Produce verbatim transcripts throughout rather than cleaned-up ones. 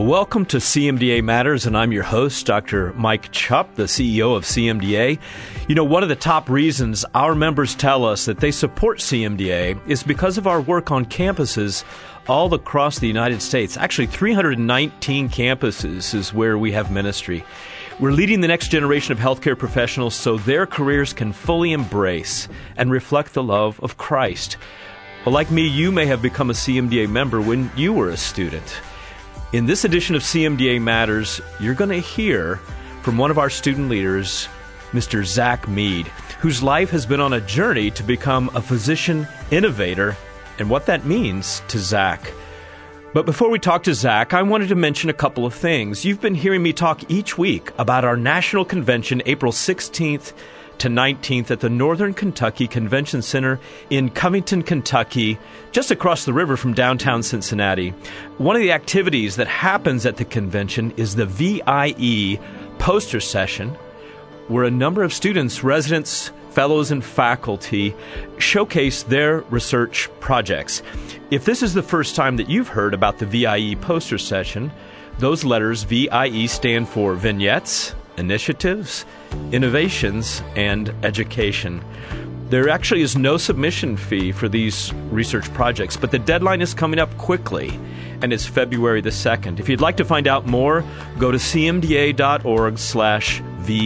Welcome to C M D A Matters, and I'm your host, Doctor Mike Chupp, the C E O of C M D A. You know, one of the top reasons our members tell us that they support C M D A is because of our work on campuses all across the United States. Actually, three hundred nineteen campuses is where we have ministry. We're leading the next generation of healthcare professionals so their careers can fully embrace and reflect the love of Christ. Well, like me, you may have become a C M D A member when you were a student. In this edition of C M D A Matters, you're going to hear from one of our student leaders, Mister Zach Mead, whose life has been on a journey to become a physician innovator and what that means to Zach. But before we talk to Zach, I wanted to mention a couple of things. You've been hearing me talk each week about our national convention, April sixteenth to nineteenth at the Northern Kentucky Convention Center in Covington, Kentucky, just across the river from downtown Cincinnati. One of the activities that happens at the convention is the V I E poster session, where a number of students, residents, fellows, and faculty showcase their research projects. If this is the first time that you've heard about the V I E poster session, those letters V I E stand for vignettes, initiatives, innovations, and education. There actually is no submission fee for these research projects, but the deadline is coming up quickly, and it's February the second. If you'd like to find out more, go to cmda.org slash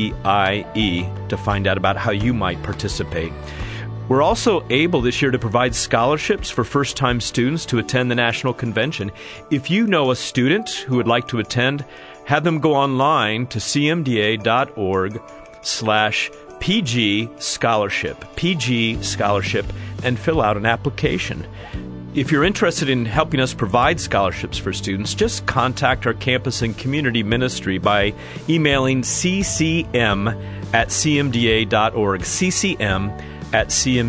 VIE to find out about how you might participate. We're also able this year to provide scholarships for first-time students to attend the National Convention. If you know a student who would like to attend, have them go online to cmda.org slash PG Scholarship, PG Scholarship, and fill out an application. If you're interested in helping us provide scholarships for students, just contact our campus and community ministry by emailing ccm at cmda.org, ccm at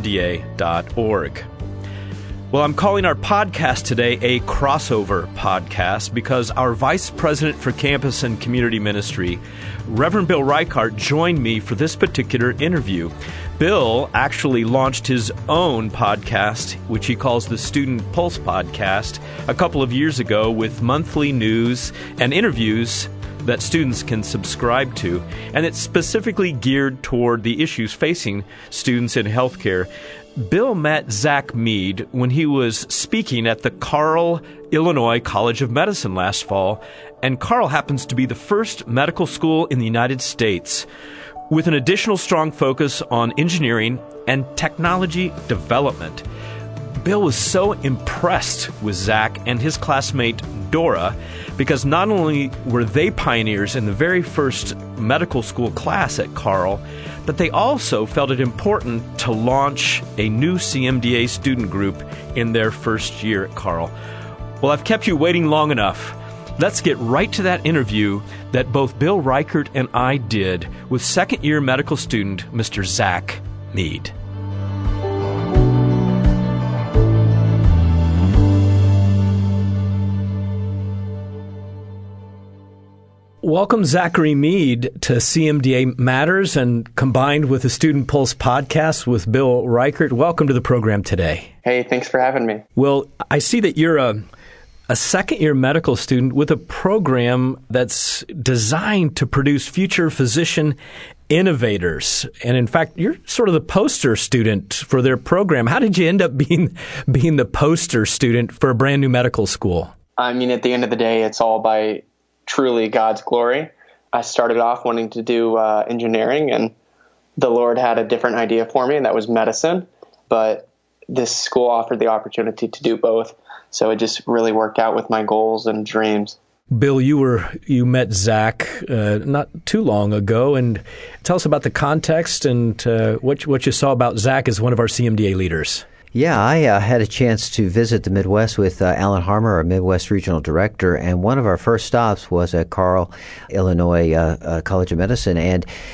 cmda.org. Well, I'm calling our podcast today a crossover podcast because our Vice President for Campus and Community Ministry, Reverend Bill Reichart, joined me for this particular interview. Bill actually launched his own podcast, which he calls the Student Pulse Podcast, a couple of years ago with monthly news and interviews that students can subscribe to, and it's specifically geared toward the issues facing students in healthcare. Bill met Zach Mead when he was speaking at the Carle, Illinois College of Medicine last fall, and Carle happens to be the first medical school in the United States with an additional strong focus on engineering and technology development. Bill was so impressed with Zach and his classmate Dora because not only were they pioneers in the very first medical school class at Carle, but they also felt it important to launch a new C M D A student group in their first year at Carle. Well, I've kept you waiting long enough. Let's get right to that interview that both Bill Reichart and I did with second-year medical student Mister Zach Mead. Welcome, Zachary Mead, to C M D A Matters and combined with the Student Pulse podcast with Bill Reichart. Welcome to the program today. Hey, thanks for having me. Well, I see that you're a, a second-year medical student with a program that's designed to produce future physician innovators. And in fact, you're sort of the poster student for their program. How did you end up being being the poster student for a brand new medical school? I mean, at the end of the day, it's all by truly God's glory. I started off wanting to do uh, engineering, and the Lord had a different idea for me, and that was medicine. But this school offered the opportunity to do both. So it just really worked out with my goals and dreams. Bill, you were you met Zach uh, not too long ago, and tell us about the context and uh, what what you saw about Zach as one of our C M D A leaders. Yeah, I uh, had a chance to visit the Midwest with uh, Alan Harmer, our Midwest Regional Director, and one of our first stops was at Carle, Illinois uh, uh, College of Medicine. And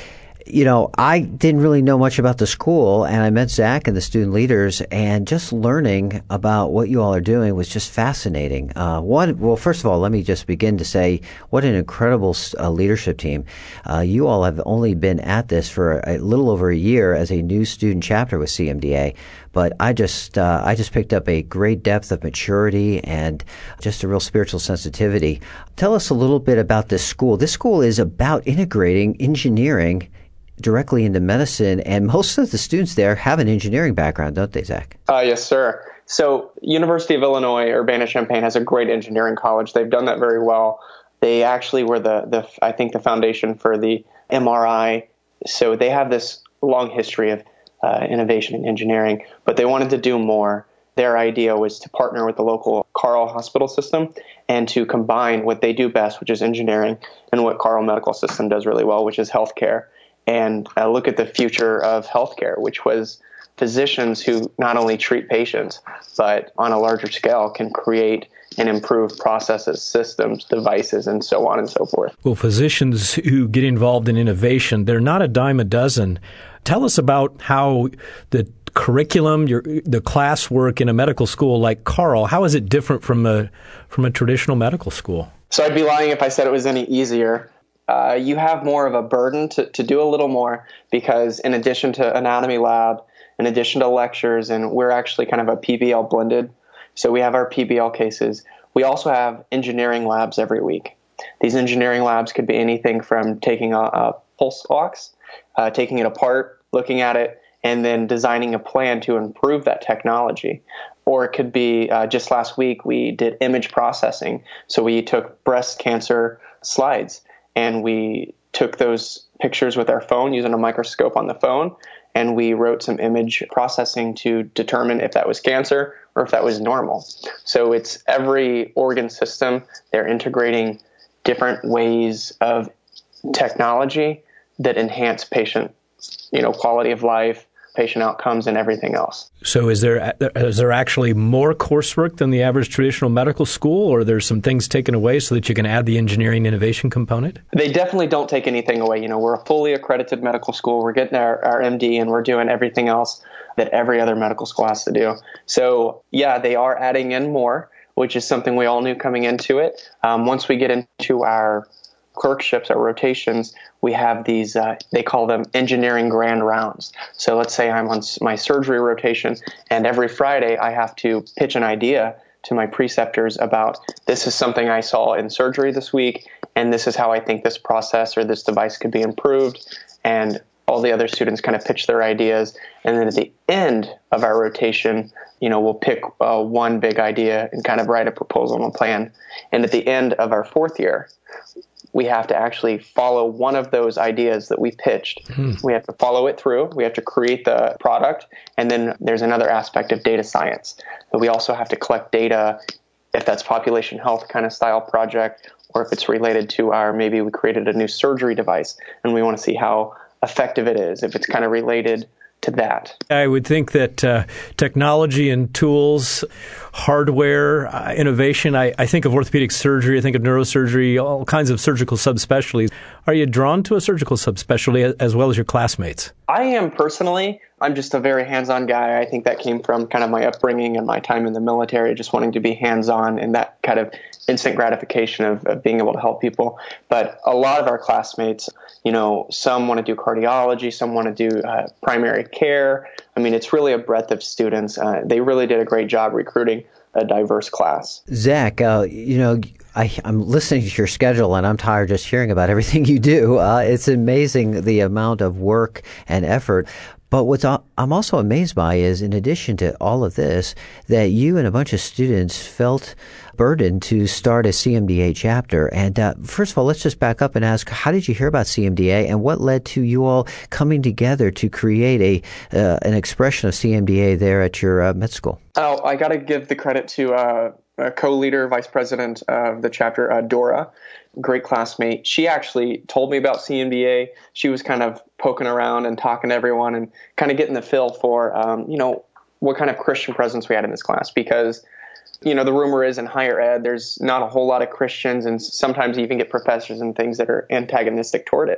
you know, I didn't really know much about the school, and I met Zach and the student leaders, and just learning about what you all are doing was just fascinating. Uh, one, well, first of all, let me just begin to say what an incredible uh, leadership team. Uh, you all have only been at this for a little over a year as a new student chapter with C M D A, but I just uh, I just picked up a great depth of maturity and just a real spiritual sensitivity. Tell us a little bit about this school. This school is about integrating engineering directly into medicine, and most of the students there have an engineering background, don't they, Zach? Uh, yes, sir. So University of Illinois Urbana-Champaign has a great engineering college. They've done that very well. They actually were the, the I think, the foundation for the M R I. So they have this long history of uh, innovation in engineering, but they wanted to do more. Their idea was to partner with the local Carle hospital system and to combine what they do best, which is engineering, and what Carle Medical System does really well, which is healthcare. And uh, look at the future of healthcare, which was physicians who not only treat patients, but on a larger scale can create and improve processes, systems, devices, and so on and so forth. Well, physicians who get involved in innovation, they're not a dime a dozen. Tell us about how the curriculum, your, the classwork in a medical school like Carle, how is it different from a from a traditional medical school? So I'd be lying if I said it was any easier. Uh, you have more of a burden to, to do a little more because in addition to anatomy lab, in addition to lectures, and we're actually kind of a P B L blended, so we have our P B L cases. We also have engineering labs every week. These engineering labs could be anything from taking a, a pulse ox, uh, taking it apart, looking at it, and then designing a plan to improve that technology. Or it could be, uh, just last week, we did image processing. So we took breast cancer slides, and we took those pictures with our phone using a microscope on the phone, and we wrote some image processing to determine if that was cancer or if that was normal. So it's every organ system. They're integrating different ways of technology that enhance patient, you know, quality of life, patient outcomes, and everything else. So is there is there actually more coursework than the average traditional medical school, or there's some things taken away so that you can add the engineering innovation component? They definitely don't take anything away. You know, we're a fully accredited medical school. We're getting our, our M D, and we're doing everything else that every other medical school has to do. So, yeah, they are adding in more, which is something we all knew coming into it. Um, once we get into our clerkships, our rotations, we have these, uh, they call them engineering grand rounds. So let's say I'm on my surgery rotation, and every Friday I have to pitch an idea to my preceptors about this is something I saw in surgery this week, and this is how I think this process or this device could be improved. And all the other students kind of pitch their ideas. And then at the end of our rotation, you know, we'll pick uh, one big idea and kind of write a proposal and a plan. And at the end of our fourth year, we have to actually follow one of those ideas that we pitched. Hmm. We have to follow it through. We have to create the product. And then there's another aspect of data science. But we also have to collect data, if that's population health kind of style project, or if it's related to our, maybe we created a new surgery device and we want to see how effective it is, if it's kind of related to that. I would think that uh, technology and tools, hardware, uh, innovation, I, I think of orthopedic surgery, I think of neurosurgery, all kinds of surgical subspecialties. Are you drawn to a surgical subspecialty as well as your classmates? I am personally. I'm just a very hands-on guy. I think that came from kind of my upbringing and my time in the military, just wanting to be hands-on and that kind of instant gratification of, of being able to help people. But a lot of our classmates, you know, some want to do cardiology, some want to do uh, primary care. I mean, it's really a breadth of students. Uh, they really did a great job recruiting a diverse class. Zach, uh, you know, I, I'm listening to your schedule, and I'm tired just hearing about everything you do. Uh, it's amazing the amount of work and effort. But what I'm also amazed by is, in addition to all of this, that you and a bunch of students felt burdened to start a C M D A chapter. And uh, first of all, let's just back up and ask, how did you hear about C M D A, and what led to you all coming together to create a uh, an expression of C M D A there at your uh, med school? Oh, I got to give the credit to uh, a co-leader, vice president of the chapter, uh, Dora, great classmate. She actually told me about C M D A. She was kind of poking around and talking to everyone and kind of getting the feel for, um, you know, what kind of Christian presence we had in this class. Because, you know, the rumor is in higher ed, there's not a whole lot of Christians, and sometimes you even get professors and things that are antagonistic toward it.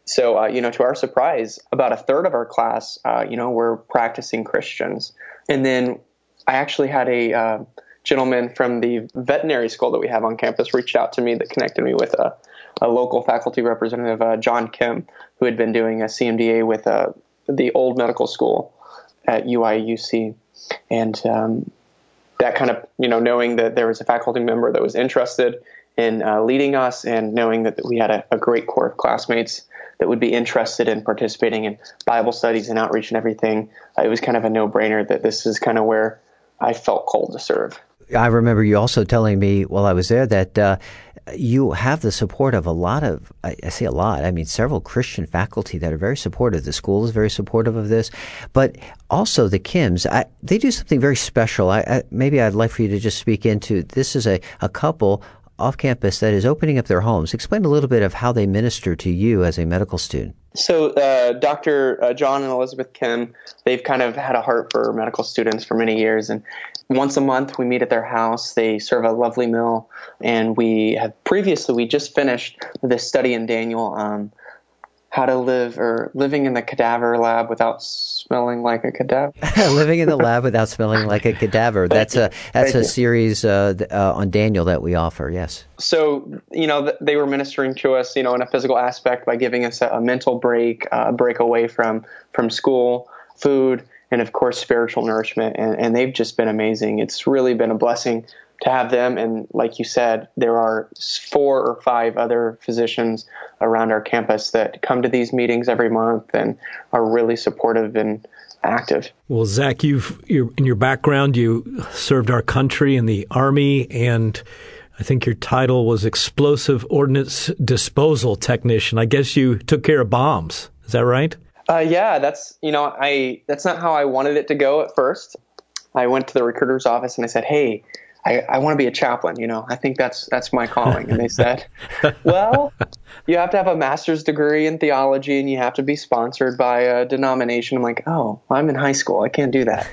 So, uh, you know, to our surprise, about a third of our class, uh, you know, were practicing Christians. And then I actually had a uh, gentleman from the veterinary school that we have on campus reached out to me that connected me with a, a local faculty representative, uh, John Kim, who had been doing a C M D A with uh, the old medical school at U I U C. And um, that kind of, you know, knowing that there was a faculty member that was interested in uh, leading us and knowing that we had a, a great core of classmates that would be interested in participating in Bible studies and outreach and everything, uh, it was kind of a no-brainer that this is kind of where I felt called to serve. I remember you also telling me while I was there that uh, you have the support of a lot of, I, I say a lot, I mean several Christian faculty that are very supportive. The school is very supportive of this, but also the Kims, I, they do something very special. I, I, maybe I'd like for you to just speak into, this is a, a couple off campus that is opening up their homes. Explain a little bit of how they minister to you as a medical student. So uh, Doctor Uh, John and Elizabeth Kim, they've kind of had a heart for medical students for many years. And once a month we meet at their house. They serve a lovely meal. And we have previously, we just finished this study in Daniel, um, how to live or living in the cadaver lab without smelling like a cadaver. Living in the lab without smelling like a cadaver. That's a that's Thank a you. series uh, uh, on Daniel that we offer. Yes. So you know they were ministering to us, you know, in a physical aspect by giving us a, a mental break, a uh, break away from from school, food, and of course spiritual nourishment. And, and they've just been amazing. It's really been a blessing to have them. And like you said, there are four or five other physicians around our campus that come to these meetings every month and are really supportive and active. Well, Zach, you've you're, in your background, you served our country in the Army, and I think your title was Explosive Ordnance Disposal Technician. I guess you took care of bombs. Is that right? Uh, yeah, that's, you know, I that's not how I wanted it to go at first. I went to the recruiter's office and I said, hey, I, I want to be a chaplain, you know, I think that's that's my calling. And they said, well, you have to have a master's degree in theology and you have to be sponsored by a denomination. I'm like, oh, I'm in high school. I can't do that.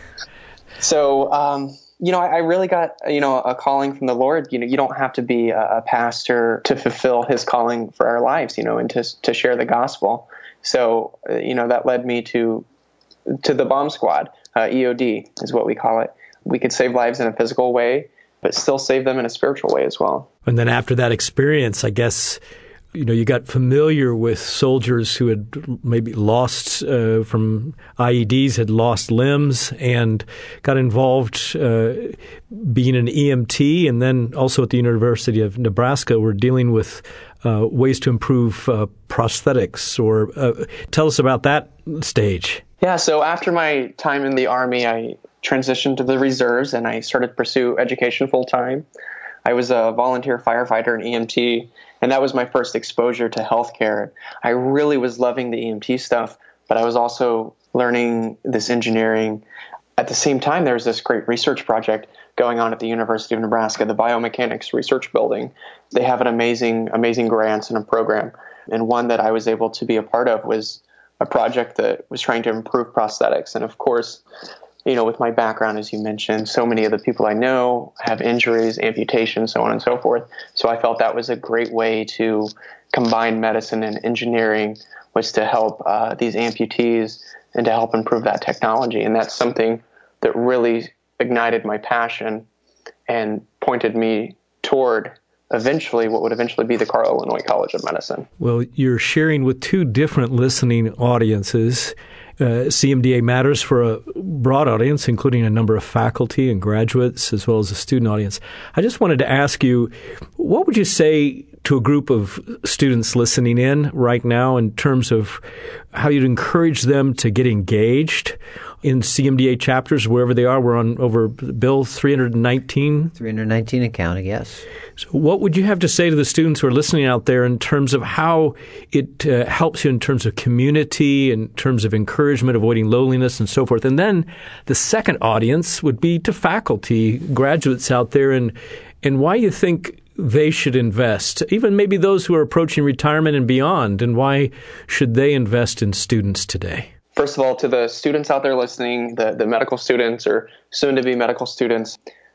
So, um, you know, I, I really got, you know, a calling from the Lord. You know, you don't have to be a, a pastor to fulfill his calling for our lives, you know, and to to share the gospel. So, uh, you know, that led me to to the bomb squad. Uh, E O D is what we call it. We could save lives in a physical way, but still save them in a spiritual way as well. And then after that experience, I guess, you know, you got familiar with soldiers who had maybe lost uh, from I E Ds, had lost limbs, and got involved uh, being an E M T. And then also at the University of Nebraska, we're dealing with uh, ways to improve uh, prosthetics. Or uh, tell us about that stage. Yeah, so after my time in the Army, I transitioned to the reserves and I started to pursue education full time. I was a volunteer firefighter and E M T, and that was my first exposure to healthcare. I really was loving the E M T stuff, but I was also learning this engineering. At the same time, there was this great research project going on at the University of Nebraska, the Biomechanics Research Building. They have an amazing, amazing grants and a program, and one that I was able to be a part of was a project that was trying to improve prosthetics. And of course, you know, with my background, as you mentioned, so many of the people I know have injuries, amputations, so on and so forth. So I felt that was a great way to combine medicine and engineering, was to help uh, these amputees and to help improve that technology. And that's something that really ignited my passion and pointed me toward eventually what would eventually be the Carle Illinois College of Medicine. Well, you're sharing with two different listening audiences. Uh, C M D A matters for a broad audience, including a number of faculty and graduates, as well as a student audience. I just wanted to ask you, what would you say to a group of students listening in right now in terms of how you'd encourage them to get engaged in C M D A chapters, wherever they are? We're on over Bill three nineteen. three nineteen and counting, yes. So what would you have to say to the students who are listening out there in terms of how it uh, helps you in terms of community, in terms of encouragement, avoiding loneliness, and so forth? And then the second audience would be to faculty, graduates out there, and and why you think they should invest, even maybe those who are approaching retirement and beyond, and why should they invest in students today? First of all, to the students out there listening, the, the medical students or soon-to-be medical students,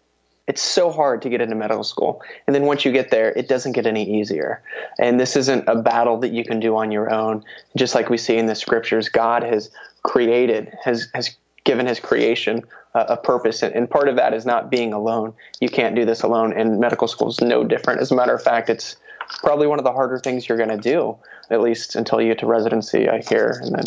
it's so hard to get into medical school. And then once you get there, it doesn't get any easier. And this isn't a battle that you can do on your own. Just like we see in the scriptures, God has created, has, has given his creation a, a purpose. And, and part of that is not being alone. You can't do this alone. And medical school is no different. As a matter of fact, it's probably one of the harder things you're going to do, at least until you get to residency, I hear, and then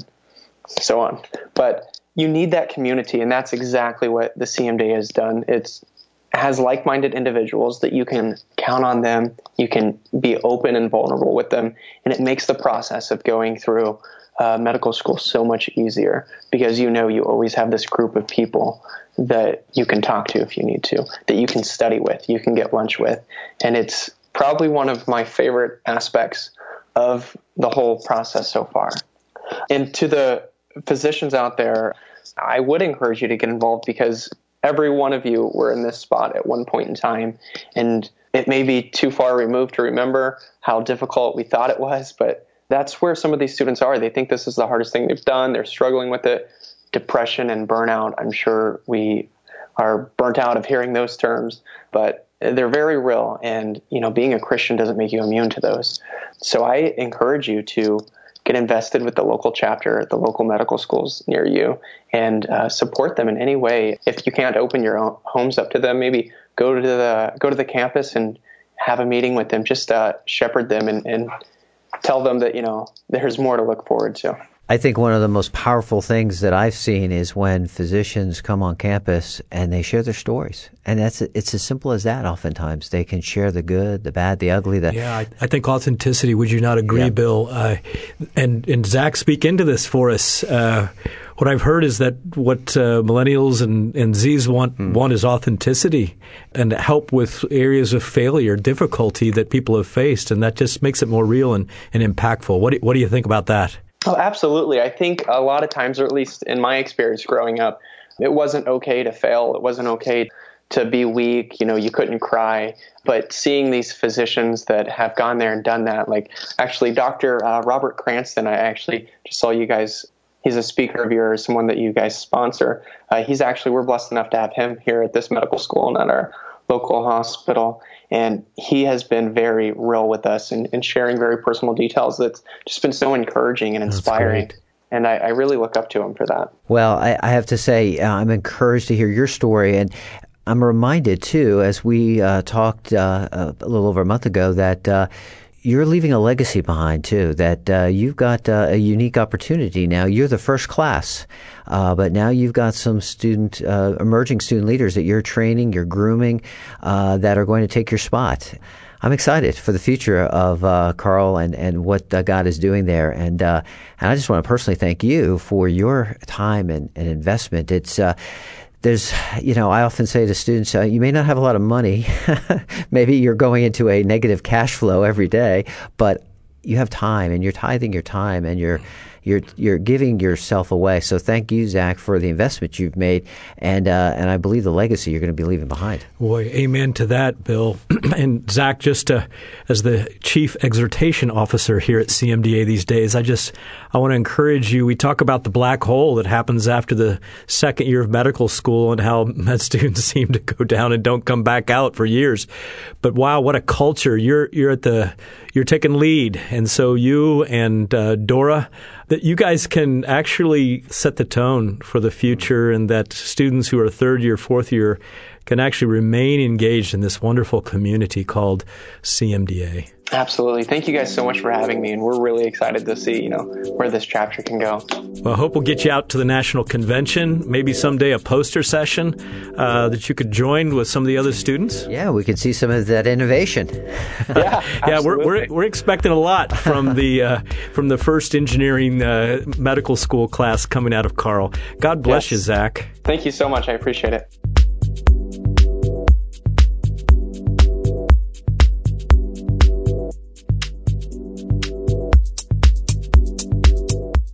so on. But you need that community, and that's exactly what the C M D A has done. It's has like-minded individuals that you can count on them, you can be open and vulnerable with them, and it makes the process of going through uh, medical school so much easier because you know you always have this group of people that you can talk to if you need to, that you can study with, you can get lunch with, and it's probably one of my favorite aspects of the whole process so far. And to the physicians out there, I would encourage you to get involved because every one of you were in this spot at one point in time, and it may be too far removed to remember how difficult we thought it was, but that's where some of these students are. They think this is the hardest thing they've done. They're struggling with it. Depression and burnout, I'm sure we are burnt out of hearing those terms, but they're very real, and you know, being a Christian doesn't make you immune to those. So I encourage you to get invested with the local chapter, the local medical schools near you, and uh, support them in any way. If you can't open your own homes up to them, maybe go to the go to the campus and have a meeting with them. Just uh, shepherd them and, and tell them that you know there's more to look forward to. I think one of the most powerful things that I've seen is when physicians come on campus and they share their stories. And that's it's as simple as that oftentimes. They can share the good, the bad, the ugly. The yeah, I, I think authenticity, would you not agree, yeah. Bill? Uh, and, and Zach, speak into this for us. Uh, what I've heard is that what uh, millennials and, and Zs want, mm. want is authenticity and help with areas of failure, difficulty that people have faced. And that just makes it more real and, and impactful. What do, what do you think about that? Oh, absolutely. I think a lot of times, or at least in my experience growing up, it wasn't okay to fail. It wasn't okay to be weak. You know, you couldn't cry. But seeing these physicians that have gone there and done that, like actually Doctor Uh, Robert Cranston, I actually just saw you guys. He's a speaker of yours, someone that you guys sponsor. Uh, he's actually, we're blessed enough to have him here at this medical school and at our local hospital. And he has been very real with us and, and sharing very personal details. That's just been so encouraging and inspiring. And I, I really look up to him for that. Well, I, I have to say, uh, I'm encouraged to hear your story. And I'm reminded, too, as we uh, talked uh, a little over a month ago, that uh, you're leaving a legacy behind, too, that uh, you've got uh, a unique opportunity now. You're the first class, uh, but now you've got some student, uh, emerging student leaders that you're training, you're grooming, uh, that are going to take your spot. I'm excited for the future of uh, Carl and, and what uh, God is doing there. And uh, and I just want to personally thank you for your time and, and investment. It's uh, There's, you know, I often say to students, uh, you may not have a lot of money. Maybe you're going into a negative cash flow every day, but you have time and you're tithing your time and you're you're you're giving yourself away. So thank you, Zach, for the investment you've made, and uh, and I believe the legacy you're going to be leaving behind. Boy, amen to that, Bill. And Zach, just uh, as the Chief Exhortation Officer here at C M D A these days, I just I want to encourage you. We talk about the black hole that happens after the second year of medical school and how med students seem to go down and don't come back out for years. But wow, what a culture! You're you're at the you're taking lead, and so you and uh, Dora, that you guys can actually set the tone for the future, and that students who are third year, fourth year can actually remain engaged in this wonderful community called C M D A. Absolutely. Thank you guys so much for having me, and we're really excited to see, you know, where this chapter can go. Well, I hope we'll get you out to the National Convention, maybe someday a poster session uh, that you could join with some of the other students. Yeah, we could see some of that innovation. Yeah, yeah, we're we're we're expecting a lot from the uh, from the first engineering uh, medical school class coming out of Carl. God bless yes. you, Zach. Thank you so much. I appreciate it.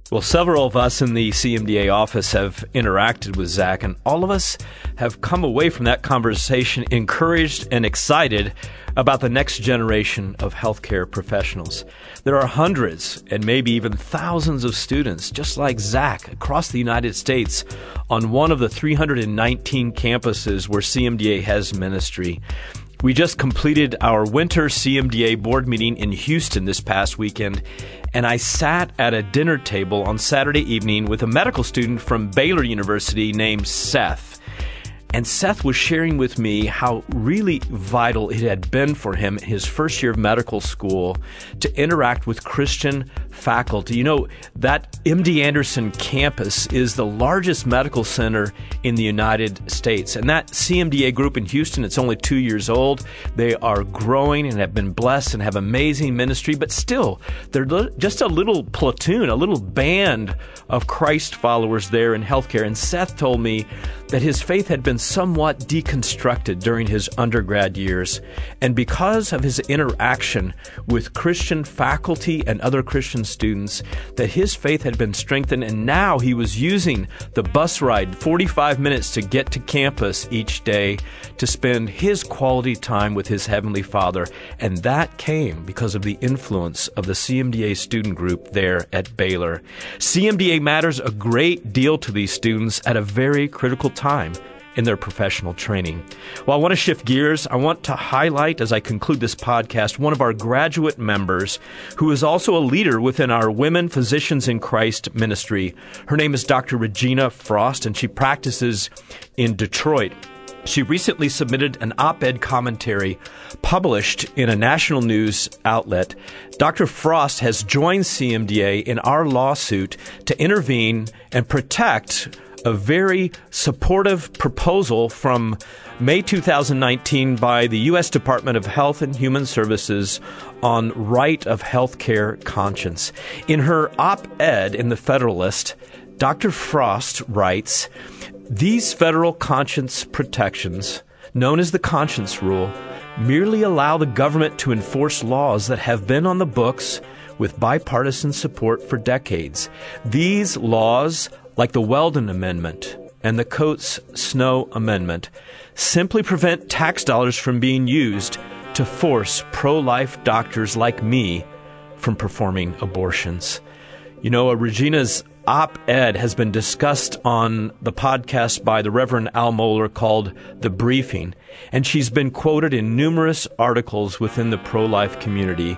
Well, several of us in the C M D A office have interacted with Zach, and all of us have come away from that conversation encouraged and excited about the next generation of healthcare professionals. There are hundreds and maybe even thousands of students just like Zach across the United States on one of the three hundred nineteen campuses where C M D A has ministry. We just completed our winter C M D A board meeting in Houston this past weekend, and I sat at a dinner table on Saturday evening with a medical student from Baylor University named Seth. And Seth was sharing with me how really vital it had been for him his first year of medical school to interact with Christian faculty. You know, that M D Anderson campus is the largest medical center in the United States. And that C M D A group in Houston, it's only two years old. They are growing and have been blessed and have amazing ministry, but still, they're just a little platoon, a little band of Christ followers there in healthcare. And Seth told me that his faith had been somewhat deconstructed during his undergrad years. And because of his interaction with Christian faculty and other Christian students, that his faith had been strengthened, and now he was using the bus ride, forty-five minutes to get to campus each day, to spend his quality time with his Heavenly Father. And that came because of the influence of the C M D A student group there at Baylor. C M D A matters a great deal to these students at a very critical time in their professional training. Well, I want to shift gears. I want to highlight, as I conclude this podcast, one of our graduate members who is also a leader within our Women Physicians in Christ ministry. Her name is Doctor Regina Frost, and she practices in Detroit. She recently submitted an op-ed commentary published in a national news outlet. Doctor Frost has joined C M D A in our lawsuit to intervene and protect a very supportive proposal from May two thousand nineteen by the U S Department of Health and Human Services on right of healthcare conscience. In her op-ed in the Federalist, Doctor Frost writes, "These federal conscience protections, known as the Conscience Rule, merely allow the government to enforce laws that have been on the books with bipartisan support for decades. These laws, like the Weldon Amendment and the Coates-Snow Amendment, simply prevent tax dollars from being used to force pro-life doctors like me from performing abortions." You know, Regina's op-ed has been discussed on the podcast by the Reverend Al Mohler called The Briefing, and she's been quoted in numerous articles within the pro-life community.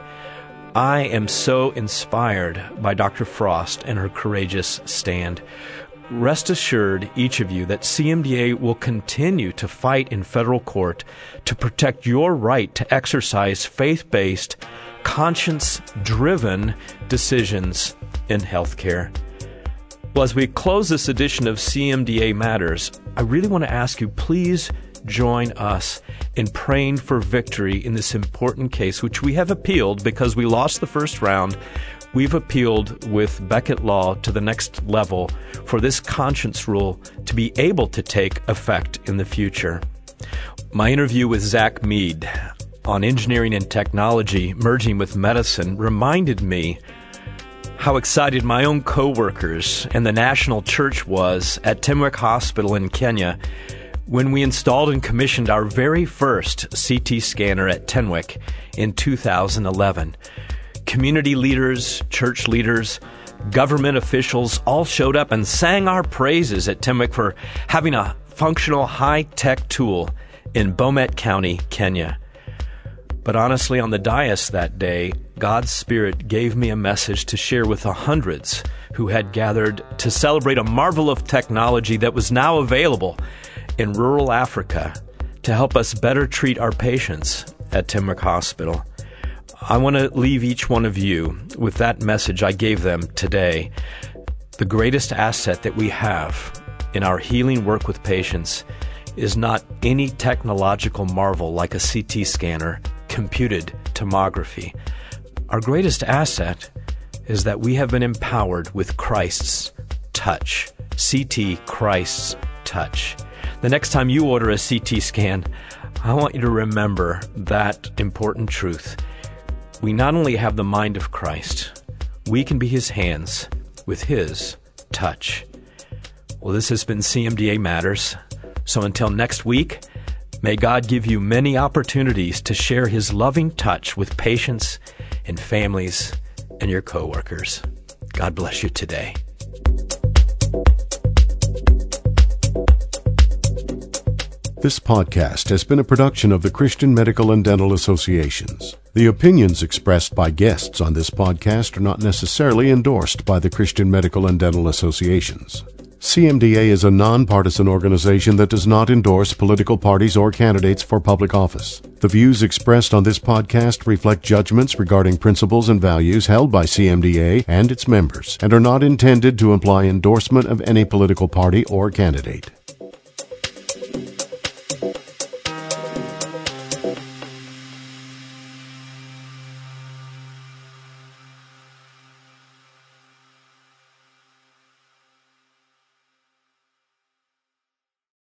I am so inspired by Doctor Frost and her courageous stand. Rest assured, each of you, that C M D A will continue to fight in federal court to protect your right to exercise faith-based, conscience-driven decisions in healthcare. Well, as we close this edition of C M D A Matters, I really want to ask you, please join us in praying for victory in this important case, which we have appealed because we lost the first round. We've appealed with Beckett Law to the next level for this conscience rule to be able to take effect in the future. My interview with Zach Mead on engineering and technology merging with medicine reminded me how excited my own co-workers and the national church was at Tenwek Hospital in Kenya when we installed and commissioned our very first C T scanner at Tenwek in two thousand eleven. Community leaders, church leaders, government officials all showed up and sang our praises at Tenwek for having a functional high-tech tool in Bomet County, Kenya. But honestly, on the dais that day, God's Spirit gave me a message to share with the hundreds who had gathered to celebrate a marvel of technology that was now available in rural Africa to help us better treat our patients at Tenwek Hospital. I want to leave each one of you with that message I gave them today. The greatest asset that we have in our healing work with patients is not any technological marvel like a C T scanner, computed tomography. Our greatest asset is that we have been empowered with Christ's touch. C T, Christ's touch. The next time you order a C T scan, I want you to remember that important truth. We not only have the mind of Christ, we can be his hands, with His touch. Well, this has been C M D A Matters. So until next week, may God give you many opportunities to share His loving touch with patients and families and your coworkers. God bless you today. This podcast has been a production of the Christian Medical and Dental Associations. The opinions expressed by guests on this podcast are not necessarily endorsed by the Christian Medical and Dental Associations. C M D A is a nonpartisan organization that does not endorse political parties or candidates for public office. The views expressed on this podcast reflect judgments regarding principles and values held by C M D A and its members and are not intended to imply endorsement of any political party or candidate.